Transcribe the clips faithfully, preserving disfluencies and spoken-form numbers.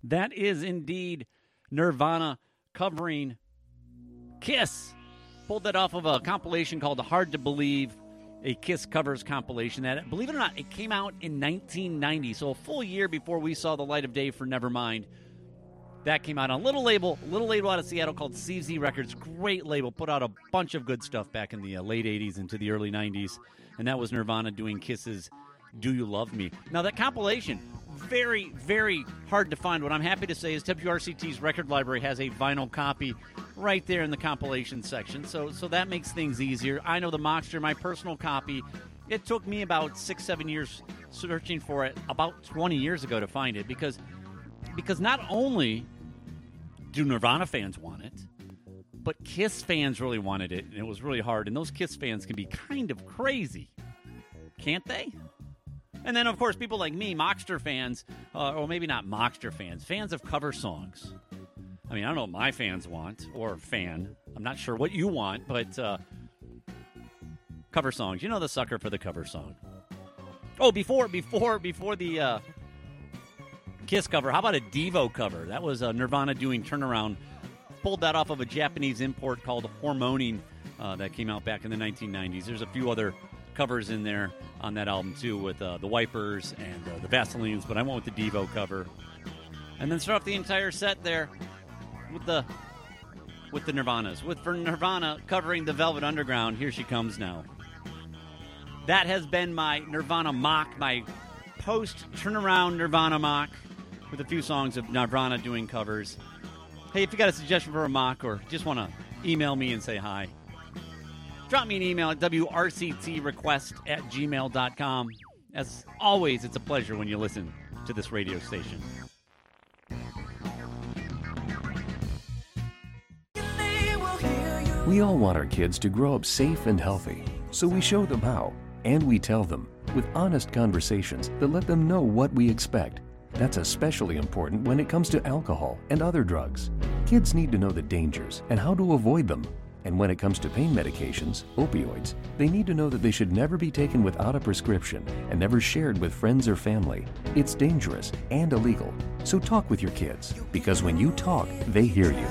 That is indeed Nirvana covering Kiss. Pulled that off of a compilation called Hard to Believe, a Kiss covers compilation. That, believe it or not, it came out in nineteen ninety, so a full year before we saw the light of day for Nevermind. That came out on a little label, a little label out of Seattle called C Z Records. Great label, put out a bunch of good stuff back in the uh, late eighties into the early nineties, and that was Nirvana doing Kiss's Do You Love Me. Now, that compilation, very, very hard to find. What I'm happy to say is W R C T's record library has a vinyl copy right there in the compilation section, so so that makes things easier. I know the Mockster, my personal copy, it took me about six, seven years searching for it, about twenty years ago to find it, because because not only do Nirvana fans want it, but Kiss fans really wanted it, and it was really hard, and those Kiss fans can be kind of crazy, can't they? And then, of course, people like me, Mockster fans, uh, or maybe not Mockster fans, fans of cover songs. I mean, I don't know what my fans want, or fan. I'm not sure what you want, but uh, cover songs. You know the sucker for the cover song. Oh, before before, before the uh, Kiss cover, how about a Devo cover? That was uh, Nirvana doing Turnaround. Pulled that off of a Japanese import called Hormoning uh, that came out back in the nineteen nineties. There's a few other covers in there on that album, too, with uh, the Wipers and uh, the Vaselines, but I went with the Devo cover. And then start off the entire set there with the with the Nirvanas. With for Nirvana covering the Velvet Underground, Here She Comes Now. That has been my Nirvana mock, my post-turnaround Nirvana mock, with a few songs of Nirvana doing covers. Hey, if you got a suggestion for a mock or just want to email me and say hi, drop me an email at W R C T request at gmail dot com. As always, it's a pleasure when you listen to this radio station. We all want our kids to grow up safe and healthy, so we show them how, and we tell them with honest conversations that let them know what we expect. That's especially important when it comes to alcohol and other drugs. Kids need to know the dangers and how to avoid them. And when it comes to pain medications, opioids, they need to know that they should never be taken without a prescription and never shared with friends or family. It's dangerous and illegal. So talk with your kids, because when you talk, they hear you.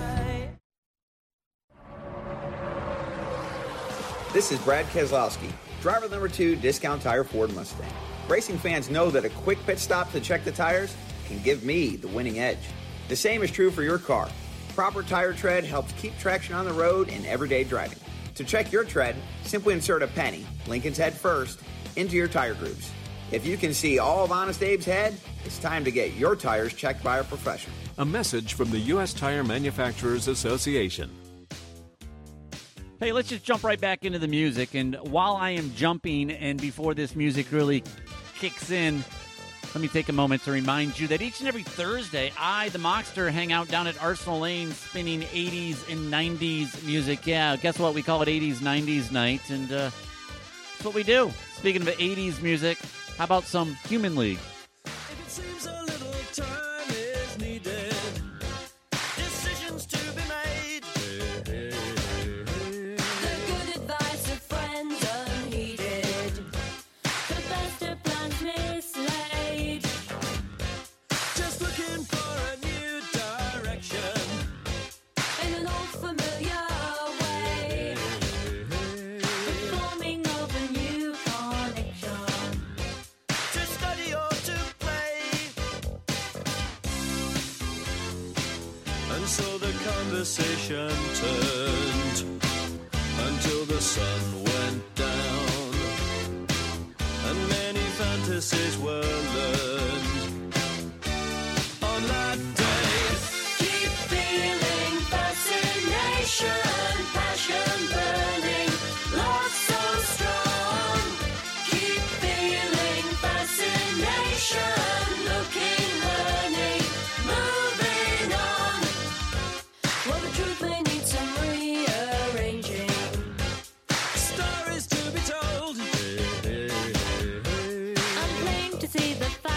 This is Brad Keselowski, driver number two, Discount Tire Ford Mustang. Racing fans know that a quick pit stop to check the tires can give me the winning edge. The same is true for your car. Proper tire tread helps keep traction on the road in everyday driving. To check your tread, simply insert a penny, Lincoln's head first, into your tire grooves. If you can see all of Honest Abe's head, it's time to get your tires checked by a professional. A message from the U S Tire Manufacturers Association. Hey, let's just jump right back into the music. And while I am jumping, and before this music really kicks in, let me take a moment to remind you that each and every Thursday, I, the Mockster, hang out down at Arsenal Lane spinning eighties and nineties music. Yeah, guess what? We call it eighties, nineties night, and uh, that's what we do. Speaking of eighties music, how about some Human League? If it seems a little time is needed, decisions to be made. Hey, hey, hey. The good advice of friends unheeded, the best of plans mislaid. Just looking for a new direction In an old familiar way, the forming of a new connection. to study or to play. And so the conversation turned until the sun went down, and many fantasies were learned on that day. Keep feeling fascination, passion burning, love so strong. Keep feeling fascination, looking, learning, moving on. Well, the truth may need some rearranging. Stories to be told. I'm plain to see the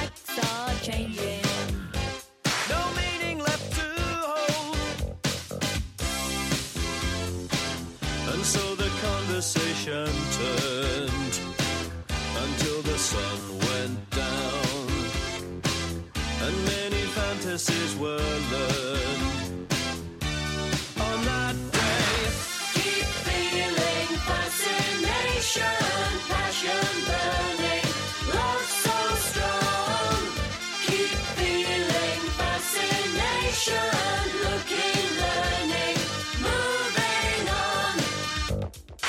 fantasies were learned on that day. Keep feeling fascination, passion burning, love so strong. Keep feeling fascination, looking, learning, moving on.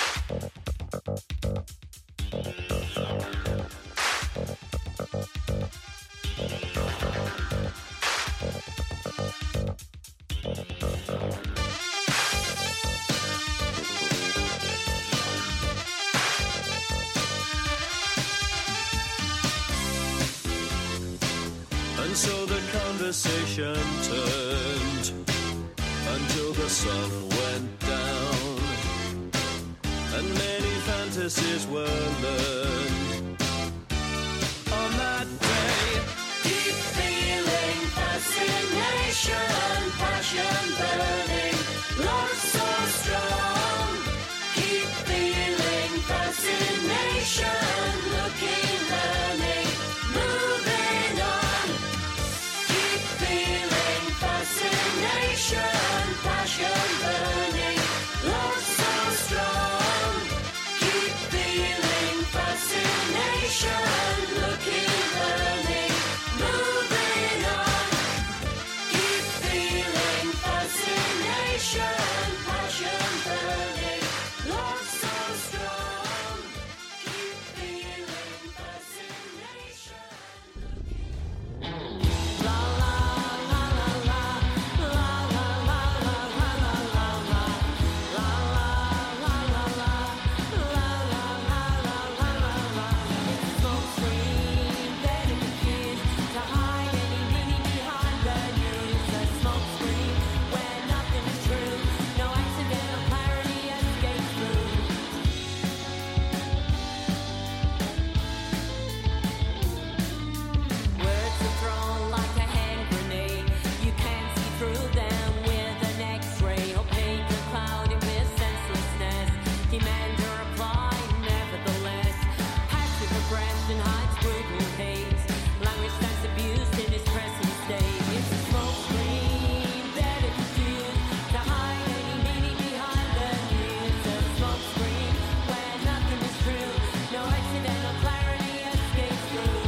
And so the conversation turned until the sun went down, and many fantasies were learned on that day. Keep feeling fascination, passion burning, love so strong. Keep feeling fascination, looking, learning, moving on. Keep feeling fascination, passion burning, love so strong. Keep feeling fascination, looking, learning, moving on. Keep feeling fascination, passion burning, love so strong. Keep feeling fascination. La la la la la la la la la la la la la la la la la la It's so free that it begins to hide any meaning behind the news. A smoke screen where nothing is true, no accidental clarity escapes through. Words are thrown like a hand grenade. You can't see through them with an X-ray. Opaque and clouded with senselessness. Demand a reply, nevertheless. Passive aggression hides brutal hate. Language that's abused in its present state. It's a smoke screen that it is used to hide any meaning behind the news. A smoke screen where nothing is true, no accidental clarity escapes through.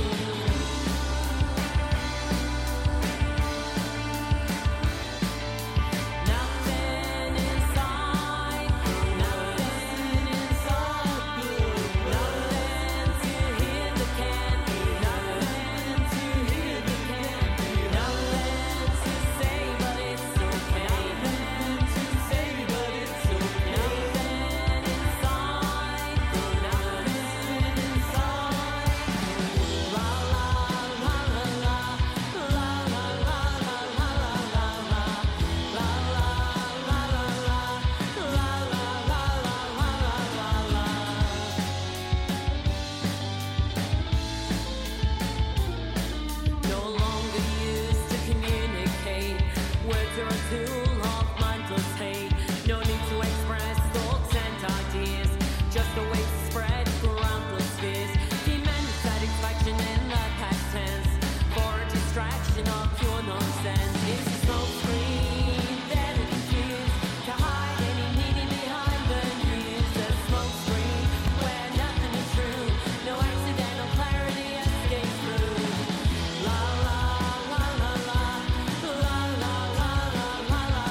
Nothing inside, nothing inside, nothing to hear the can, nothing to hear the can, nothing to say but it's okay, nothing to say but it's okay, nothing inside, nothing inside. La la la la la, la la la la la la la. La la la la la, la la la la la la la. No longer used to communicate. Words are a tool of mindless hate. No need to express thoughts and ideas. Just a way to spread groundless fears. Demand satisfaction in the past tense for a distraction of pure nonsense. It's a smoke screen that it is used to hide any meaning behind the news. A smoke screen where nothing is true, no accidental clarity escapes through. La la la la la, la la la la la la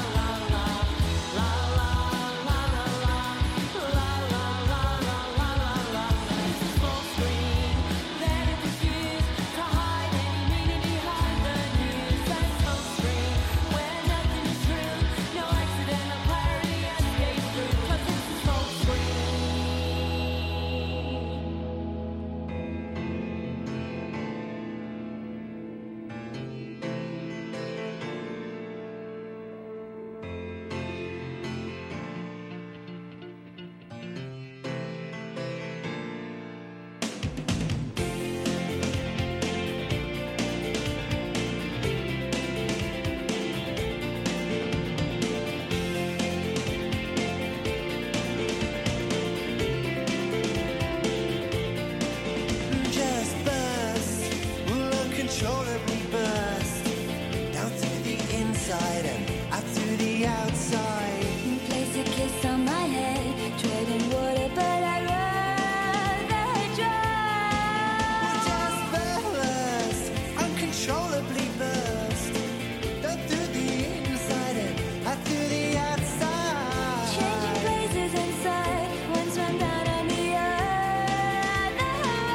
inside and out through the outside. Place a kiss on my head, treading water, but I'd rather drown. Just burst, uncontrollably burst, down through the inside and out through the outside. Changing places inside, one swam down on the other.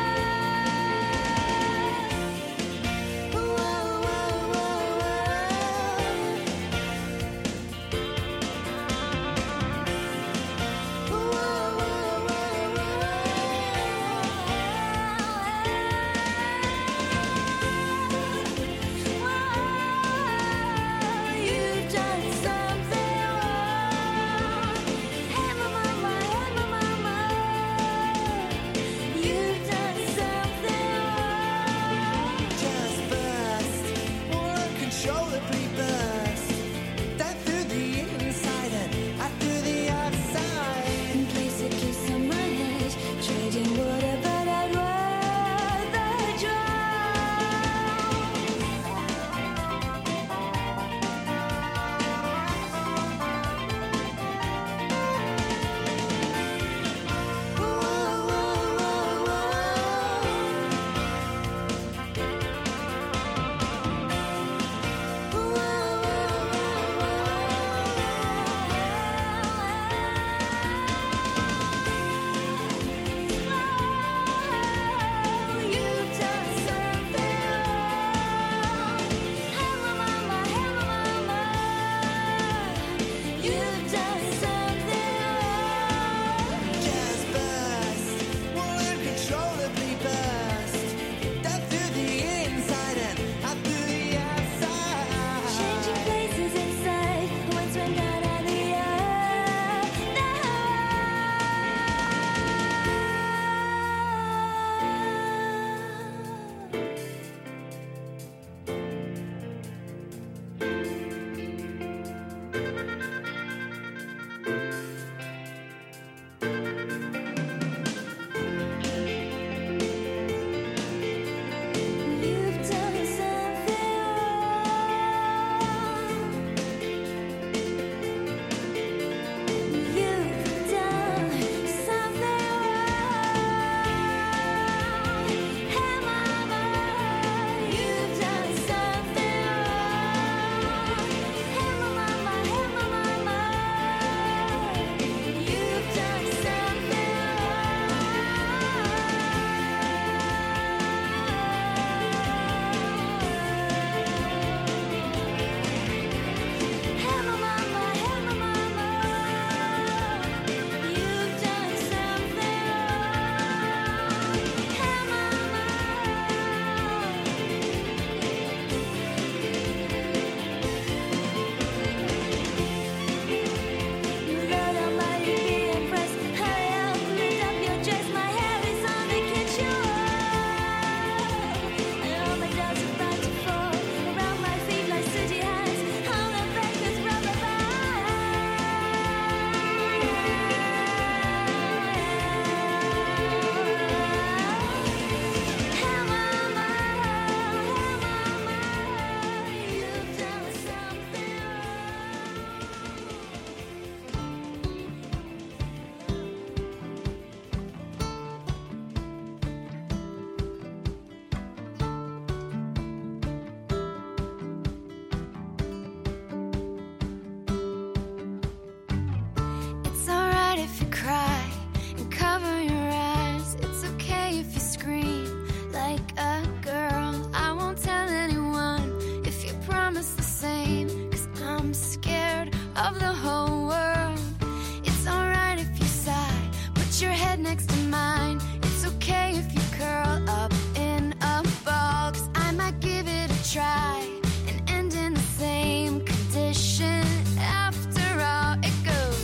Whoa, whoa, whoa, You've done something wrong. Hey, mama, hey, mama, you've done something wrong. Just burst, more uncontrollably burst, down through the inside and out through the outside. Place a kiss on my head, trading water, but I'd rather drown. Whoa, whoa, whoa, You've done something wrong. Hey, mama, hey, mama, you've done something wrong. Just burst, more uncontrollably burst, down through the inside and out through the outside. Changing places inside, once went down on the other. You've done something wrong. You've done something wrong. Hey, mama, you've done something wrong. Hey, mama, hey, mama, you've done something Hey, mama, hey, mama, you've done something wrong. Hey, mama. Lord Almighty, be impressed. Hurry up, lift up your dress. My hair is on the kitchen wall, and all my doubts are about to fall around my feet like sooty hands on the breakfast rubber band. Hey, mama, hey, mama, you've done something It's alright if you cry and cover your eyes. It's okay if you scream like a girl. I won't tell anyone if you promise the same, 'cause I'm scared of the whole world. It's alright if you sigh, put your head next to mine. It's okay if you curl up in a ball, 'cause I might give it a try and end in the same condition. After all, it goes.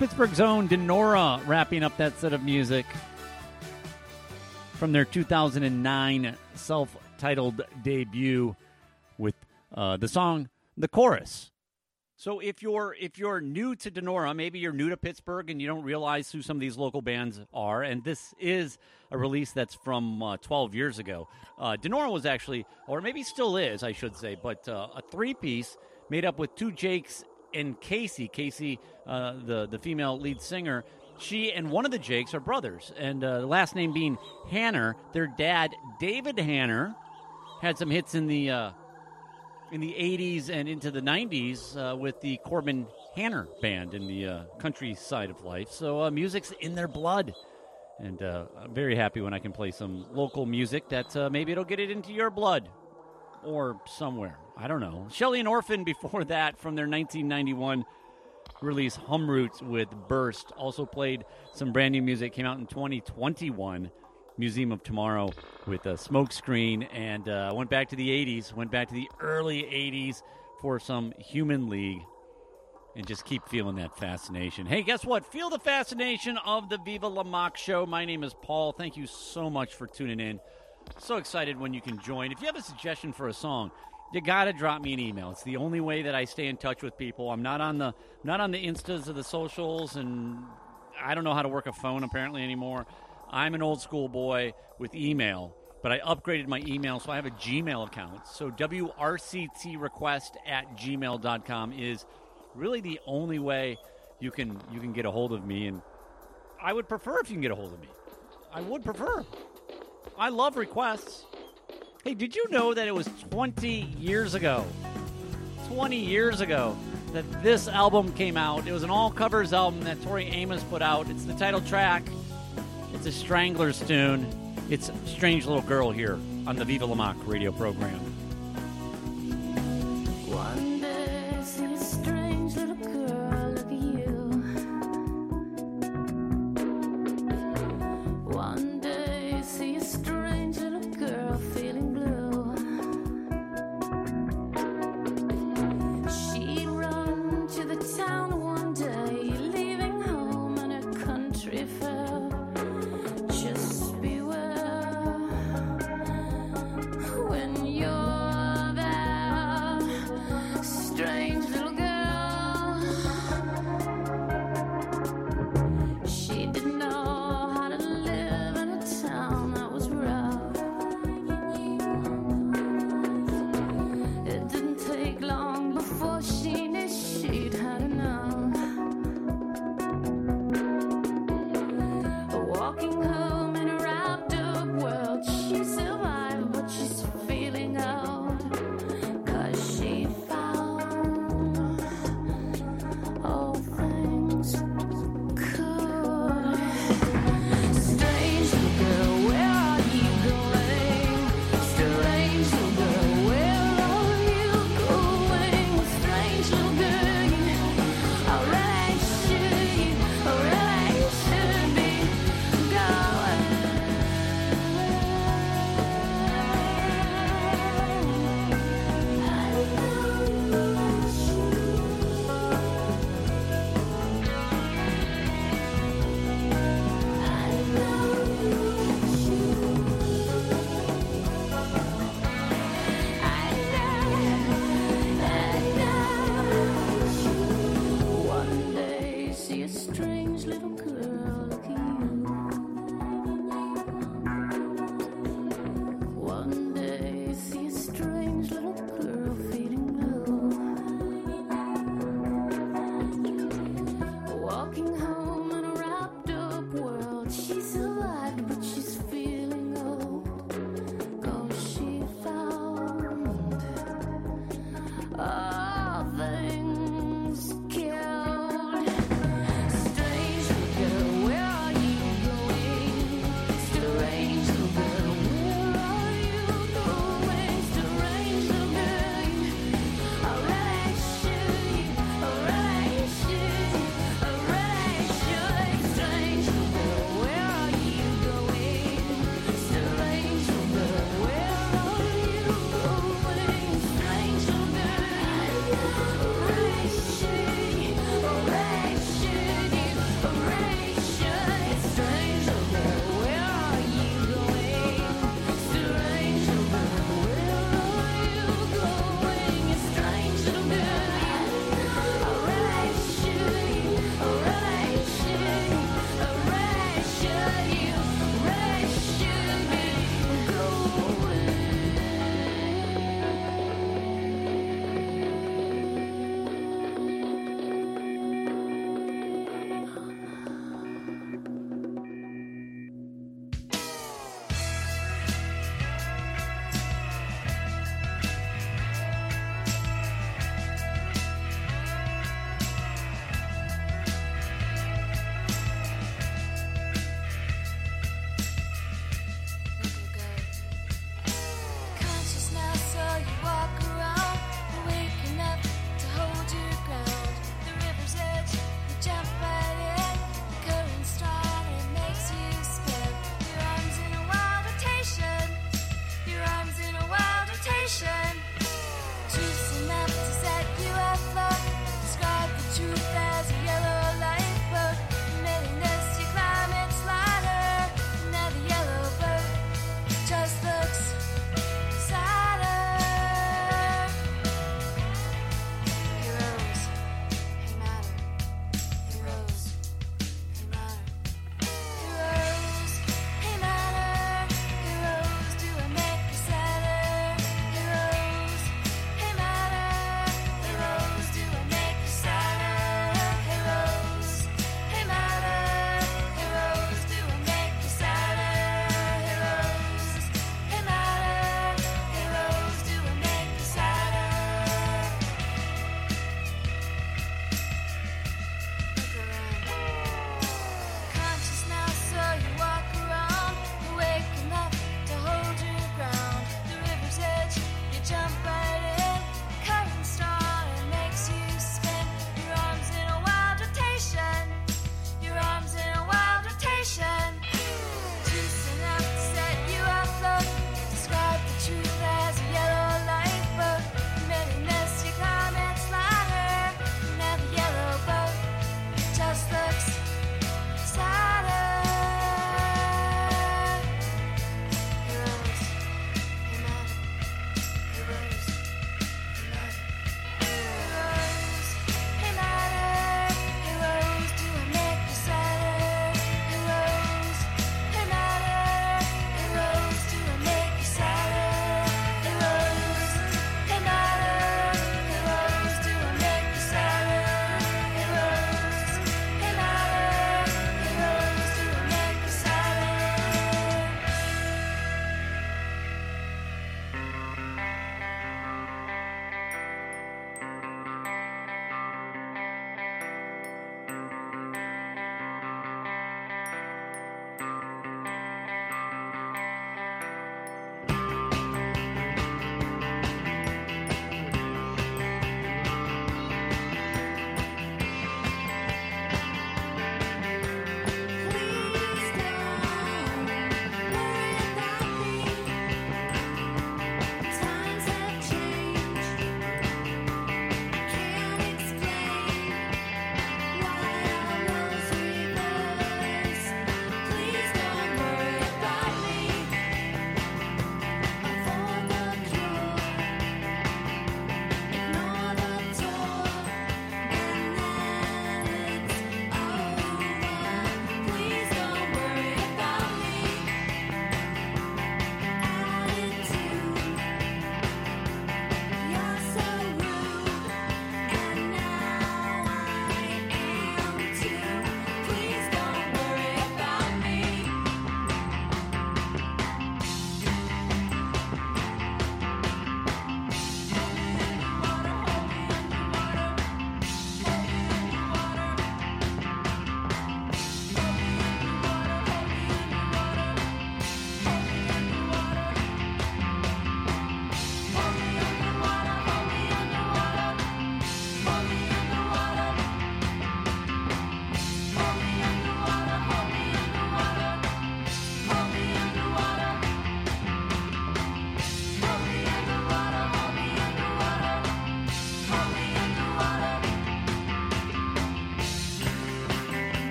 Pittsburgh's own Denora wrapping up that set of music from their two thousand nine self-titled debut with uh, the song The Chorus. So if you're if you're new to Denora, maybe you're new to Pittsburgh and you don't realize who some of these local bands are, and this is a release that's from uh, twelve years ago. Uh, Denora was actually, or maybe still is, I should say, but uh, a three-piece made up with two Jakes and Casey. Casey, uh, the, the female lead singer, she and one of the Jakes are brothers, and uh, the last name being Hanner. Their dad, David Hanner, had some hits in the uh, in the eighties and into the nineties uh, with the Corbin Hanner Band in the uh, country side of life. So uh, music's in their blood, and uh, I'm very happy when I can play some local music that uh, maybe it'll get it into your blood or somewhere. I don't know. Shelley and Orphan before that from their nineteen ninety-one release Hum Roots with Burst. Also played some brand new music, came out in twenty twenty-one, Museum of Tomorrow with a Smokescreen, and uh, went back to the eighties, went back to the early eighties for some Human League, and just keep feeling that fascination. Hey, guess what? Feel the fascination of the Viva La Mock Show. My name is Paul. Thank you so much for tuning in. So excited when you can join. If you have a suggestion for a song, you gotta drop me an email. It's the only way that I stay in touch with people. I'm not on the not on the Instas or the socials, and I don't know how to work a phone apparently anymore. I'm an old school boy with email, but I upgraded my email, so I have a Gmail account. So W R C T request at gmail dot com is really the only way you can you can get a hold of me, and I would prefer if you can get a hold of me. I would prefer. I love requests. Hey, did you know that it was twenty years ago, twenty years ago, that this album came out? It was an all-covers album that Tori Amos put out. It's the title track. It's a Stranglers tune. It's Strange Little Girl here on the Viva La Mock radio program. One day, I see a strange little girl look at you. One day, I see a strange little girl feeling blue. She'd run to the town one day, leaving home on a country fair. Just beware when you're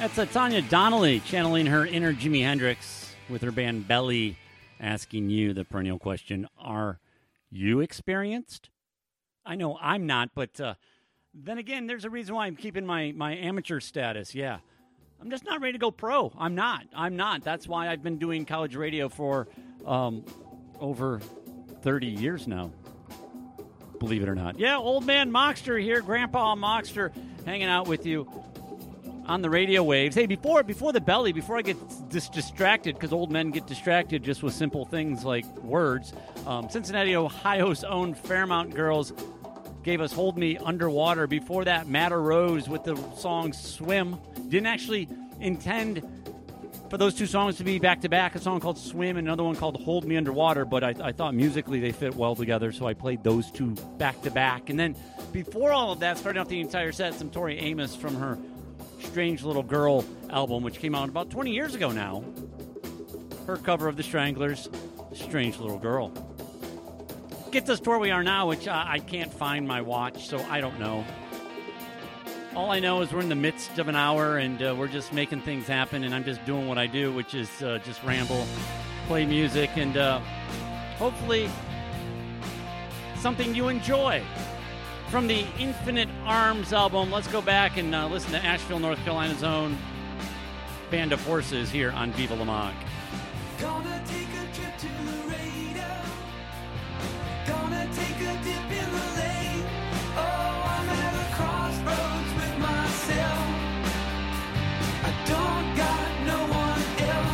That's uh, Tanya Donnelly channeling her inner Jimi Hendrix with her band Belly, asking you the perennial question, are you experienced? I know I'm not, but uh, then again, there's a reason why I'm keeping my, my amateur status, yeah. I'm just not ready to go pro. I'm not. I'm not. That's why I've been doing college radio for um, over thirty years now. Believe it or not. Yeah, old man Moxter here, Grandpa Moxter, hanging out with you on the radio waves. Hey, before before the belly, before I get dis- distracted, because old men get distracted just with simple things like words, um, Cincinnati, Ohio's own Fairmount Girls gave us Hold Me Underwater. Before that, Matter Rose with the song Swim. Didn't actually intend for those two songs to be back-to-back, a song called Swim and another one called Hold Me Underwater, but I, I thought musically they fit well together, so I played those two back-to-back. And then before all of that, starting off the entire set, some Tori Amos from her Strange Little Girl album, which came out about twenty years ago now. Her cover of the Stranglers, Strange Little Girl. Gets us to where we are now, which uh, I can't find my watch, so I don't know. All I know is we're in the midst of an hour, and uh, we're just making things happen, and I'm just doing what I do, which is uh, just ramble, play music, and uh, hopefully something you enjoy. From the Infinite Arms album, let's go back and uh, listen to Asheville, North Carolina's own Band of Horses here on Viva La Mag. Gonna take a trip to Laredo. Gonna take a dip in the lake. Oh, I'm at a crossroads with myself. I don't got no one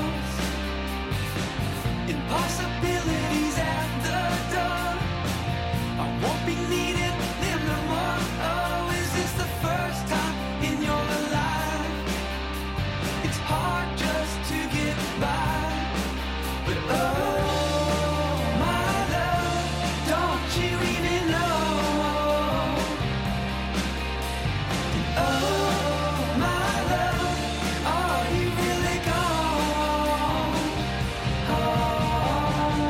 else. Impossibilities at the door. I won't be needing them no more. Oh, is this the first time in your life? It's hard just to get by. But oh, my love, don't you even know? And oh, my love, are you really gone? Oh.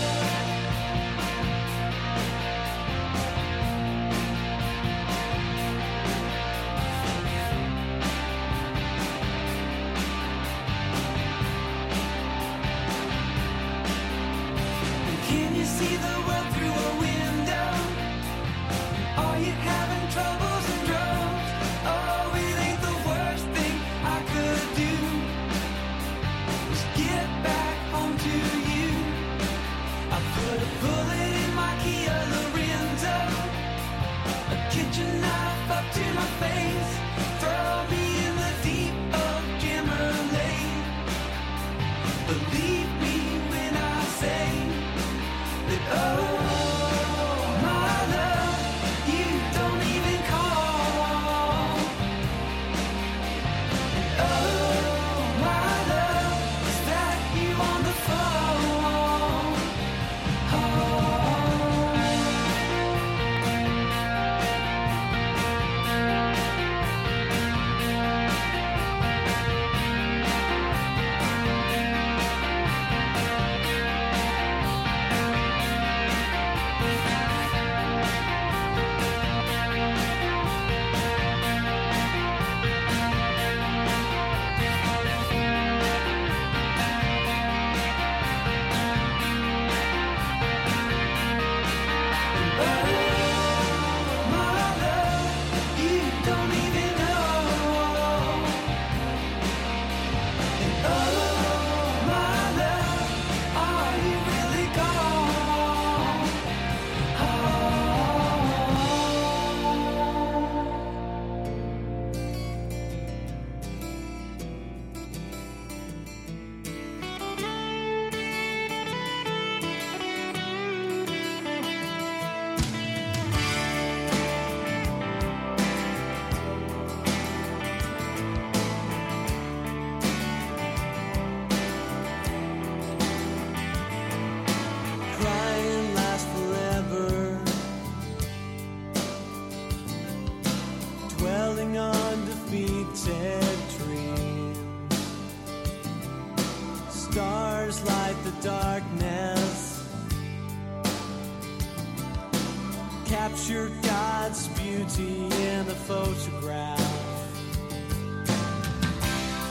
Can you see the world through a window? Are you having troubles and drugs? Oh, it ain't the worst thing I could do. Just get back home to you. I put a bullet in my Kia Lorenzo, a kitchen knife up to my face. Throw me in the deep of Jammer Lane. Believe me when I say that oh, my love, you don't even call. And oh, my love, is that you on the phone? Oh. Crying lasts forever, dwelling on defeated dreams. Stars light the darkness, capture God's beauty in a photograph.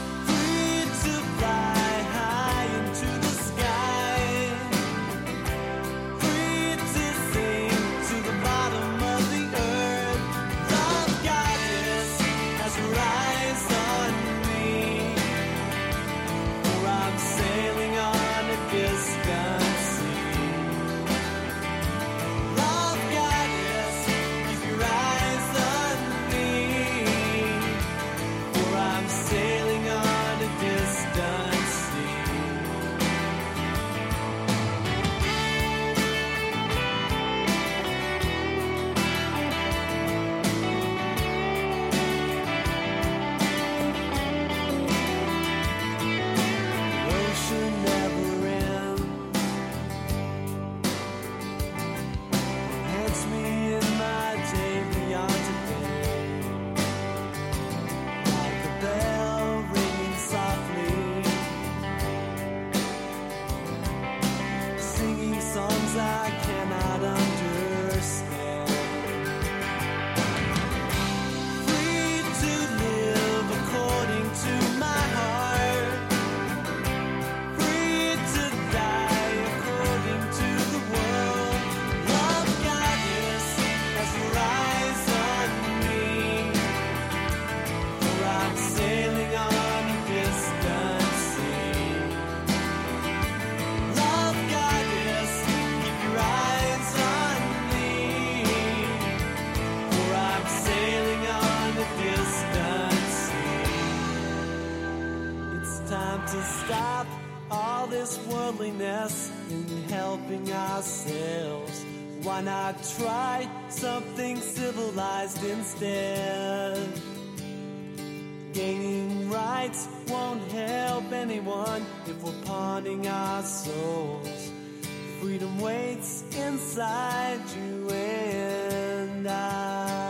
why not try something civilized instead? Gaining rights won't help anyone if we're pawning our souls. Freedom waits inside you and I.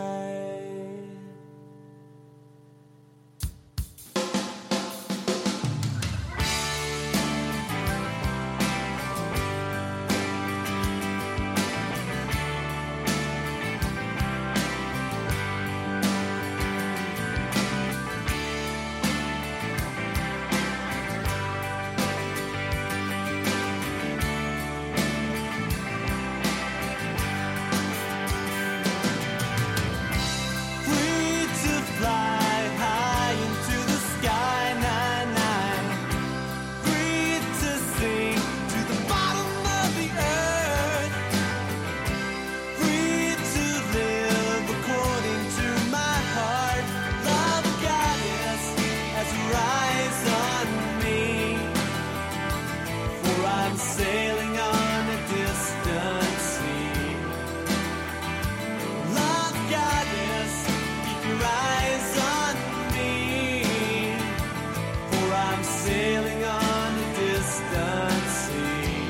Free to fly high into the sky, nine, nine. Free to sink to the bottom of the earth. Free to live according to my heart. Love goddess has rise on me. For I'm sailing on a distant sea. Love goddess, keep your eyes on me. For I'm sailing on a distant sea.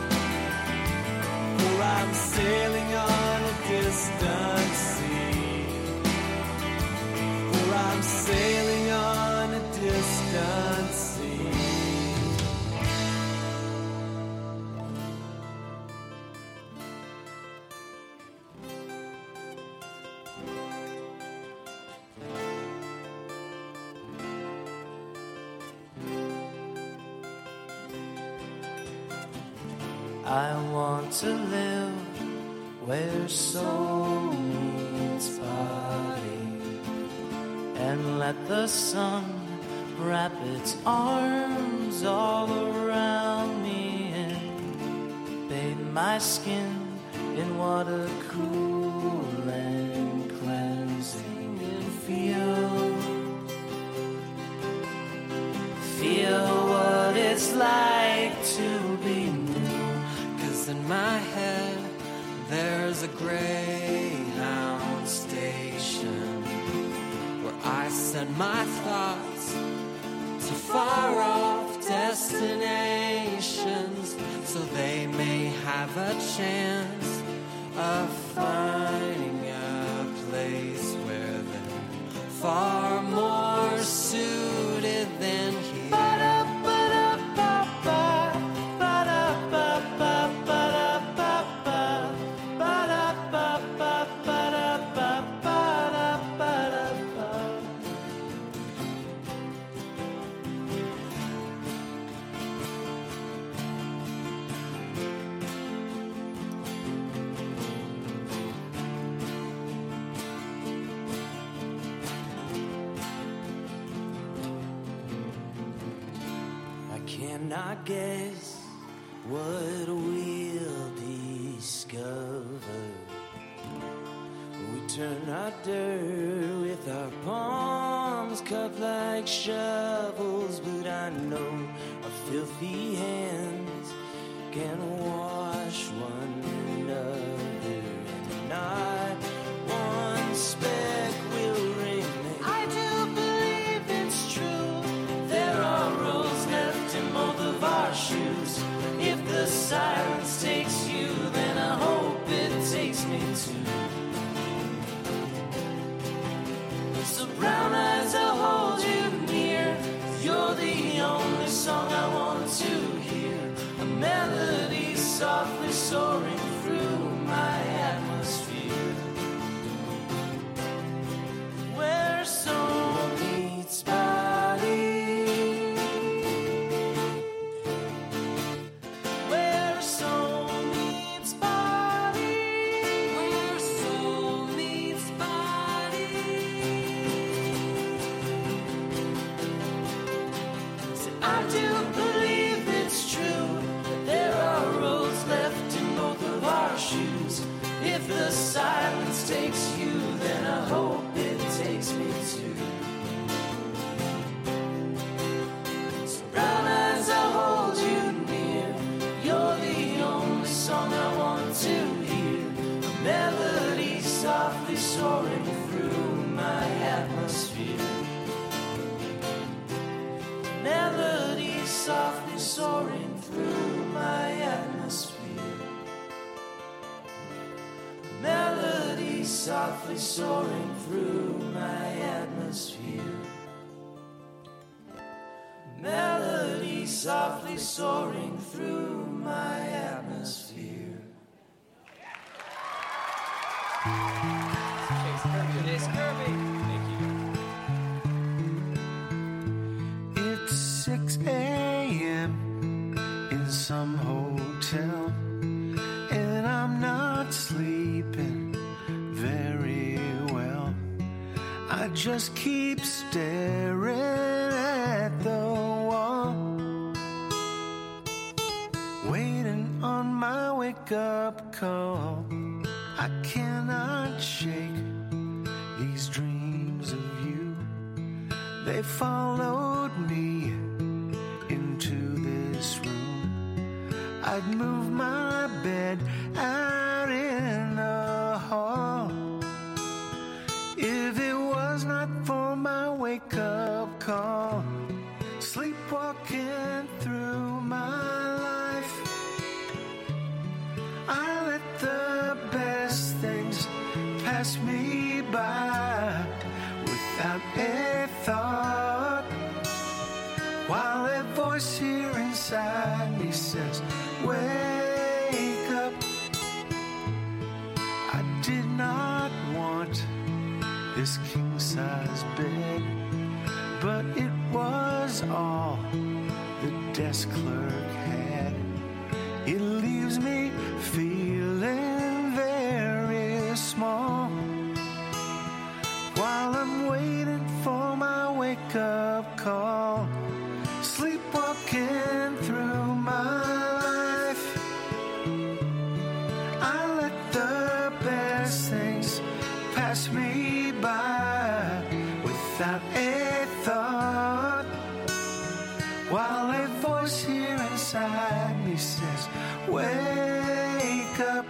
For I'm sailing on a distant sea. For I'm sailing on a distant sea. I want to live where soul meets body, and let the sun wrap its arms all around me and bathe my skin in water cool and cleansing, and feel feel what it's like to be new. 'Cause in my head there's a Greyhound station where I send my thoughts to far off destinations, so they may have a chance of finding a place where they're far more suited than here. Cannot guess what we'll discover. We turn our dirt with our palms cupped like shovels, but I know our filthy hands can wash one another, and not one speck will remain. I do believe it's true. There are roads left in both of our shoes. If the silence takes you, then I hope it takes me too. So brown eyes, I'll hold you near. You're the only song I want to hear. A melody softly soaring through my atmosphere. Where soul meets body. Where soul meets body. Where soul meets body. So I do believe it's true that there are roads left in both of softly soaring through my atmosphere. Melody softly soaring through my atmosphere. Melody softly soaring through my atmosphere. Melody softly soaring through my atmosphere. Chase Kirby. Thank you. It's six a.m. in some hotel, and I'm not sleeping very well. I just keep staring at the wall, waiting on my wake-up call. I cannot shake these dreams of you. They followed me into this room. I'd move my bed out in the hall if it was not for my wake-up call. Sleepwalking through my life, I let the best things pass me by without a thought, while a voice here inside me says, wake up. I did not want this king-size bed, but it was all the desk clerk had. It leaves me feeling very small while I'm waiting for my wake-up call. Sleepwalking through my life, I let the best things pass me by without a thought, while a voice here inside me says, wake up.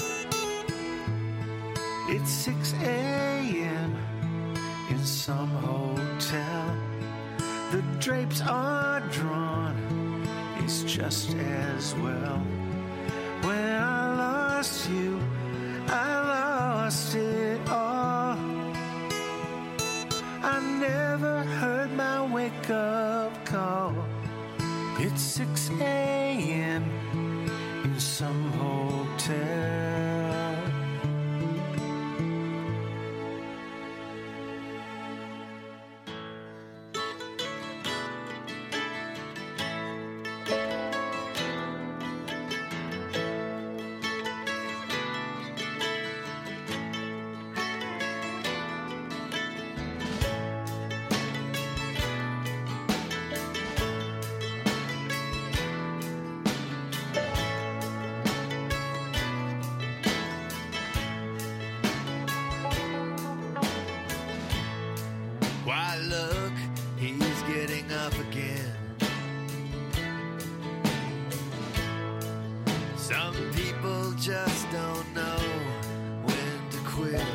It's six a.m. in some hotel. The drapes are drawn, it's just as well. When I lost you, I lost it all. I never heard my wake-up call. It's six a.m. in some hotel. Why, look, he's getting up again. Some people just don't know when to quit.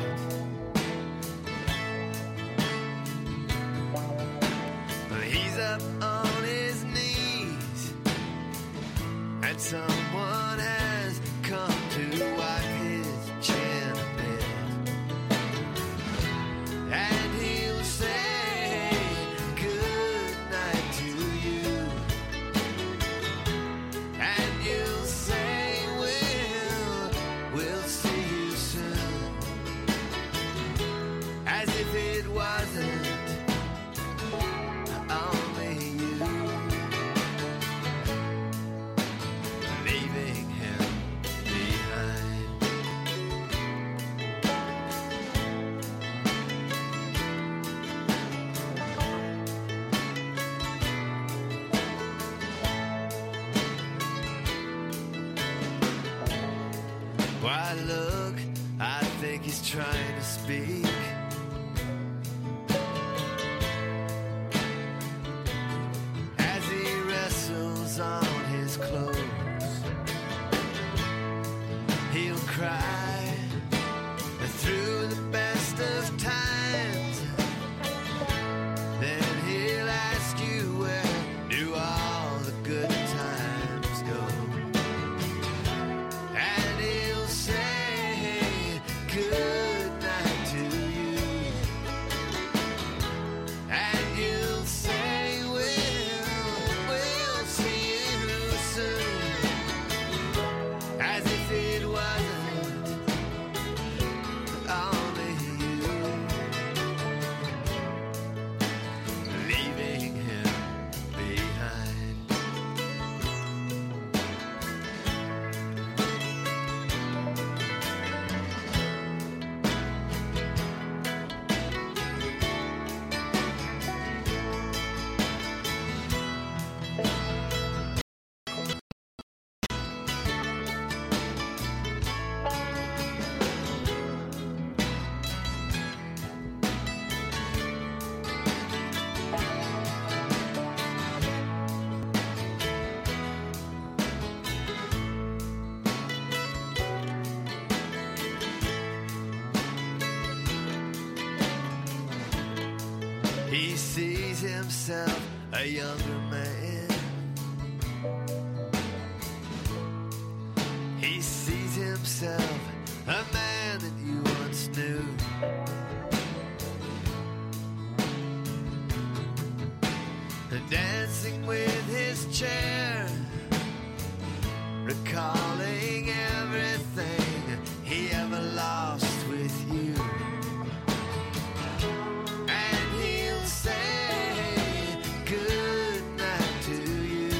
But he's up on his knees, and someone has come to wipe his chin a bit. And he'll say good night to you, and you'll say we'll, we'll see you soon, as if it wasn't only you leaving him behind. Why, look, I think he's trying to speak. As he wrestles on his clothes, he'll cry through the best He sees himself a younger man. He sees himself a man that you once knew. Dancing with his chair, recalling everything he ever lost with you. And he'll say good night to you.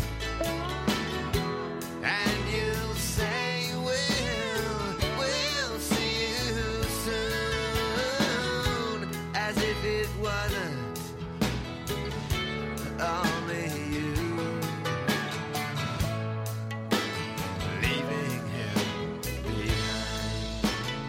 And you'll say, we'll, we'll see you soon. As if it wasn't only you, leaving him behind.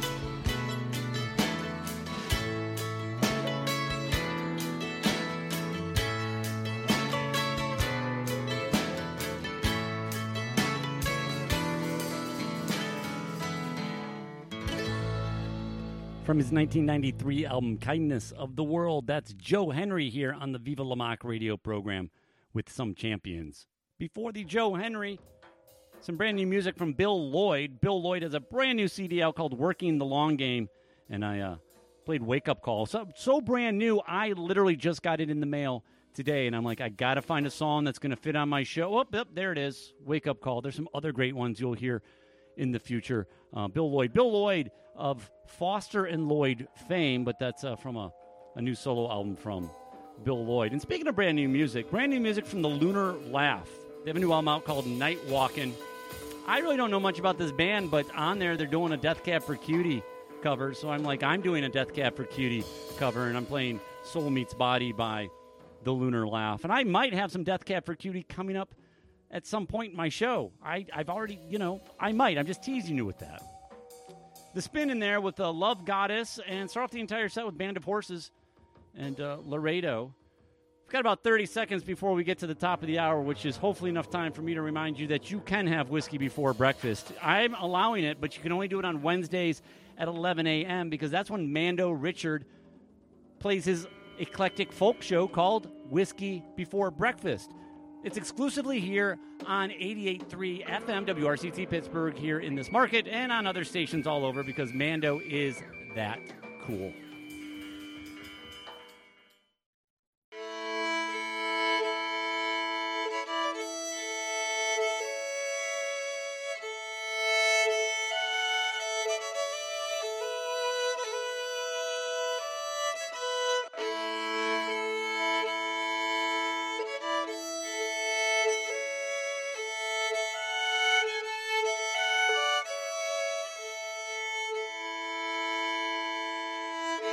From his nineteen ninety-three album Kindness of the World, that's Joe Henry here on the Viva La Mock radio program with some champions. Before the Joe Henry, some brand new music from Bill Lloyd. Bill Lloyd has a brand new C D out called Working the Long Game, and I uh, played Wake Up Call. So, so brand new, I literally just got it in the mail today, and I'm like, I got to find a song that's going to fit on my show. Oh, yep, there it is, Wake Up Call. There's some other great ones you'll hear in the future. Uh, Bill Lloyd. Bill Lloyd of Foster and Lloyd fame, but that's uh, from a, a new solo album from Bill Lloyd. And speaking of brand new music, brand new music from the Lunar Laugh. They have a new album out called Night Walkin'. I really don't know much about this band, but on there they're doing a Death Cab for Cutie cover, so I'm like, I'm doing a Death Cab for Cutie cover, and I'm playing Soul Meets Body by the Lunar Laugh. And I might have some Death Cab for Cutie coming up at some point in my show. I, I've already, you know, I might. I'm just teasing you with that. The Spin in there with the Love Goddess, and start off the entire set with Band of Horses and uh, Laredo. We've got about thirty seconds before we get to the top of the hour, which is hopefully enough time for me to remind you that you can have whiskey before breakfast. I'm allowing it, but you can only do it on Wednesdays at eleven a.m. because that's when Mando Richard plays his eclectic folk show called Whiskey Before Breakfast. It's exclusively here on eighty-eight point three F M W R C T Pittsburgh here in this market and on other stations all over because Mando is that cool. Thank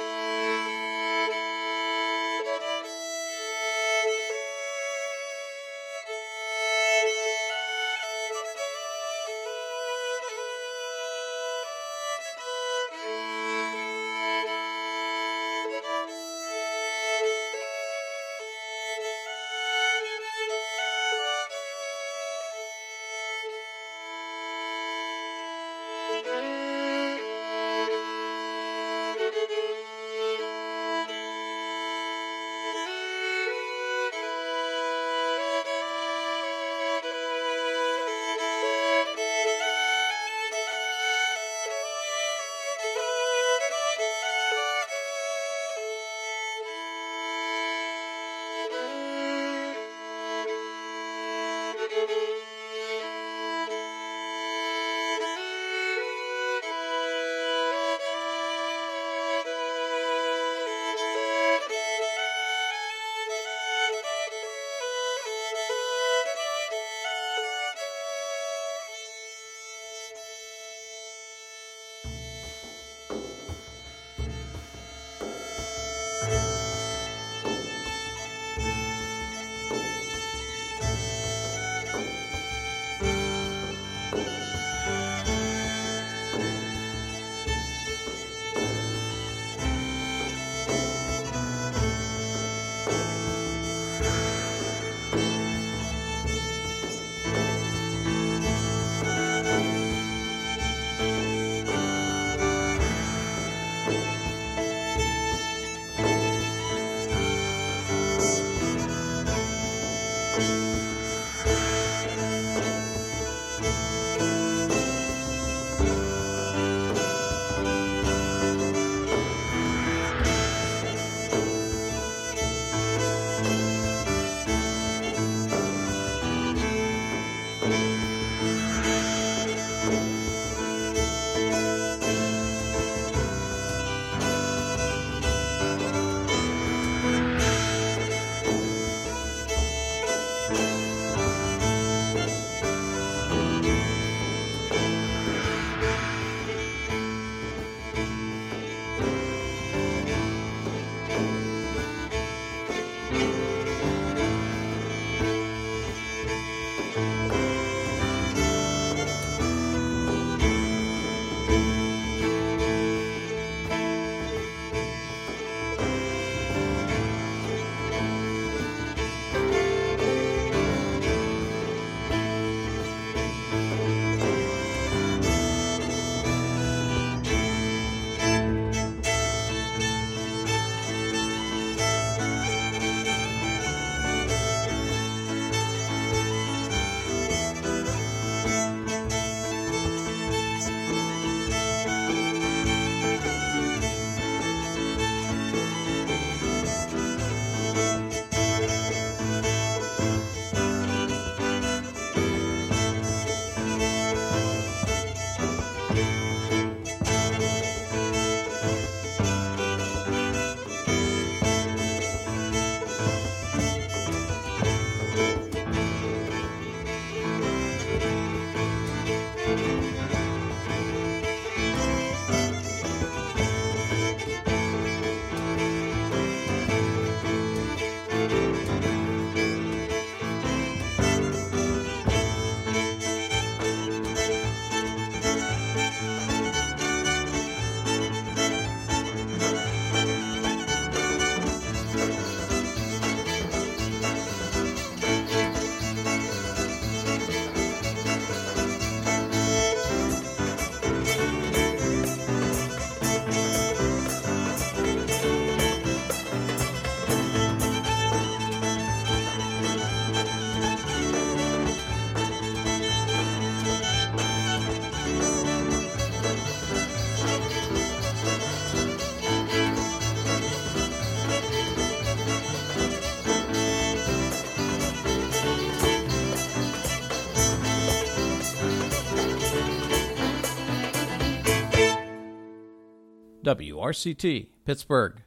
W R C T, Pittsburgh.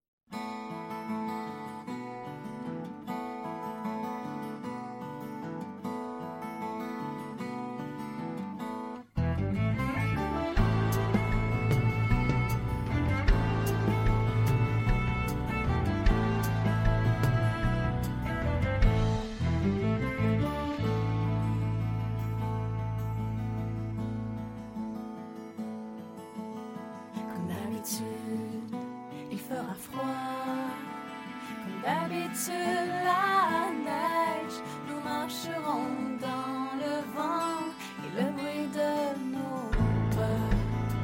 Comme d'habitude, il fera froid. Comme d'habitude, la neige. Nous marcherons dans le vent et le bruit de nos pas.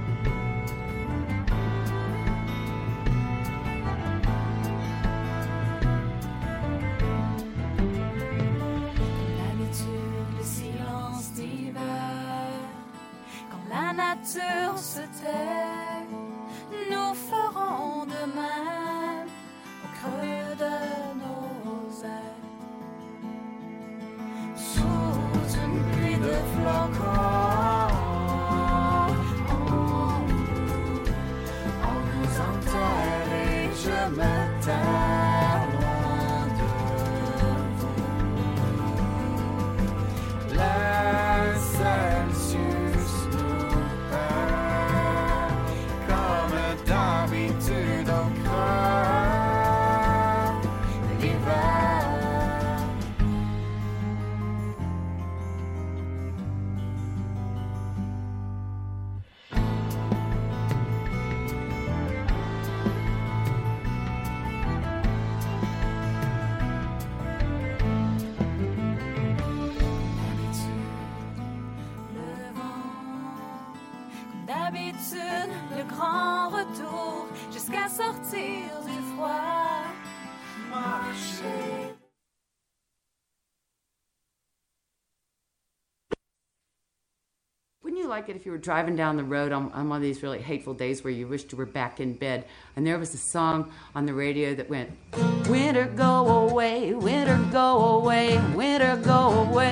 Comme d'habitude, le silence d'hiver. Quand la nature se tait, nous ferons de même au creux de nos ailes. Sous une pluie de flocons, on nous, on nous enterre et je me terre loin de vous. Le Celsius nous perd comme d'habitude au creux de l'hiver. Le vent, comme d'habitude, le grand retour jusqu'à sortir du froid. Marcher. Wouldn't you like it if you were driving down the road on, on one of these really hateful days where you wished you were back in bed and there was a song on the radio that went, winter go away, winter go away, winter go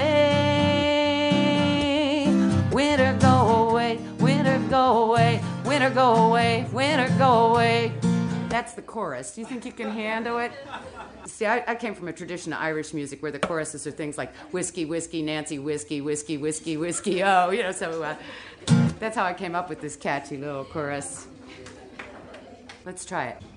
away, winter go away, winter go away, winter go away, winter go away. That's the chorus. Do you think you can handle it? See, I, I came from a tradition of Irish music where the choruses are things like whiskey, whiskey, Nancy, whiskey, whiskey, whiskey, whiskey, oh, you know, so uh, that's how I came up with this catchy little chorus. Let's try it.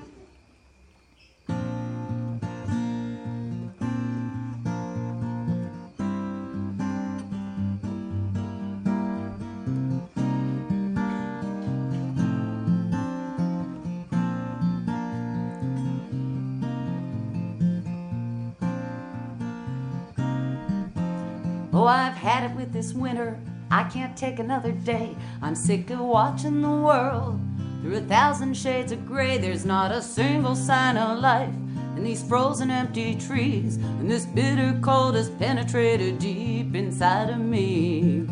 Oh, I've had it with this winter. I can't take another day. I'm sick of watching the world through a thousand shades of gray. There's not a single sign of life in these frozen empty trees. And this bitter cold has penetrated deep inside of me.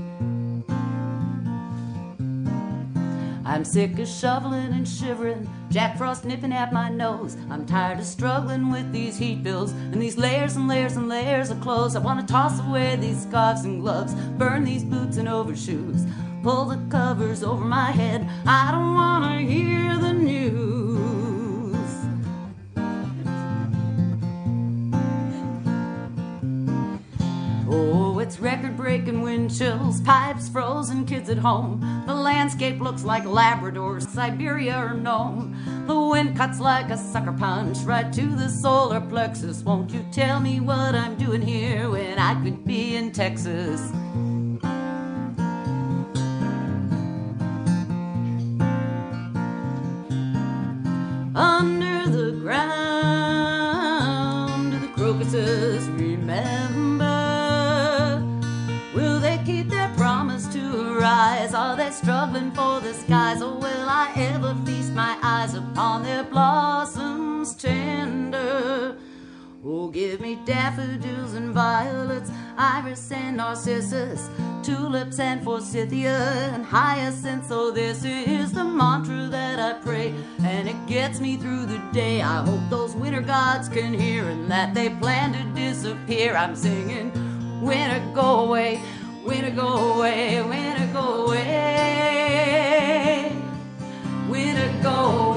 I'm sick of shoveling and shivering, Jack Frost nipping at my nose. I'm tired of struggling with these heat bills and these layers and layers and layers of clothes. I want to toss away these scarves and gloves, burn these boots and overshoes, pull the covers over my head. I don't want to hear the news. Oh, it's record-breaking wind chills, pipes frozen, kids at home. The landscape looks like Labrador, Siberia, or Nome. The wind cuts like a sucker punch right to the solar plexus. Won't you tell me what I'm doing here when I could be in Texas? Under the ground, the crocuses remember. Will they keep their promise to arise? Are they struggling for the skies? Or will I ever feast my eyes upon their blossoms tender? Oh, give me daffodils and violets, iris and narcissus, tulips and forsythia and hyacinths. Oh, this is the mantra that I pray, and it gets me through the day. I hope those winter gods can hear and that they plan to disappear. I'm singing, winter go away, winter go away, winter go away, winter gold.